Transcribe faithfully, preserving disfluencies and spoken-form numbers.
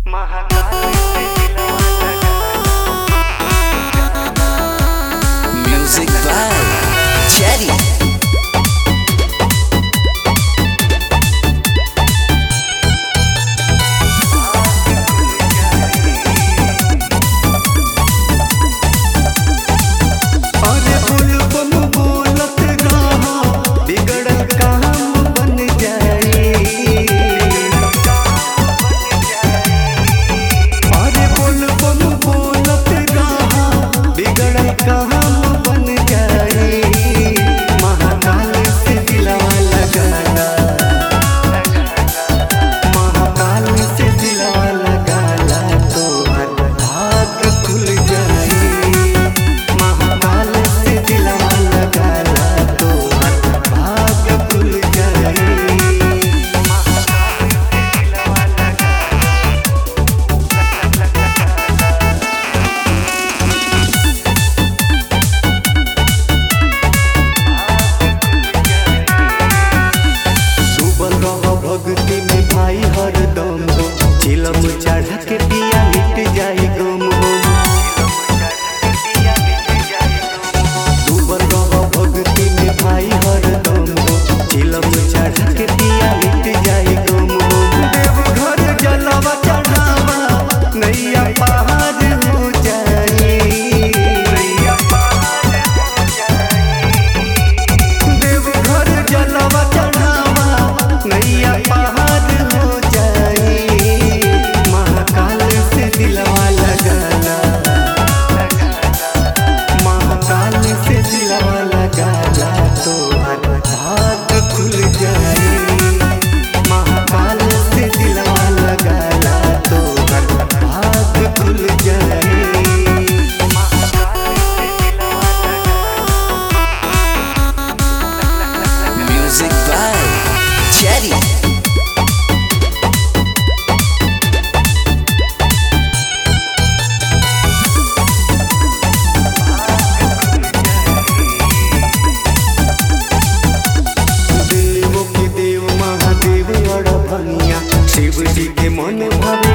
Music by Jerry. चिलम चढ़ा के पिया मिट जाई गम हो डूबल रहो भक्ति में भाई हरदम हो चिलम चढ़ा के पिया मिट जाई गम हो देवघर जलवा चढ़ावा नैया पहाड़ हो जाई देवघर जलवा चढ़ावा नैया पहाड़ हो जाई दिलवा लगाना महाकाल से दिलवा लगाना तो भाग खुल जाए महाकाल से दिलवा लगाना तो भाग खुल जाए Music by Jerry. शिव जी के मन भावे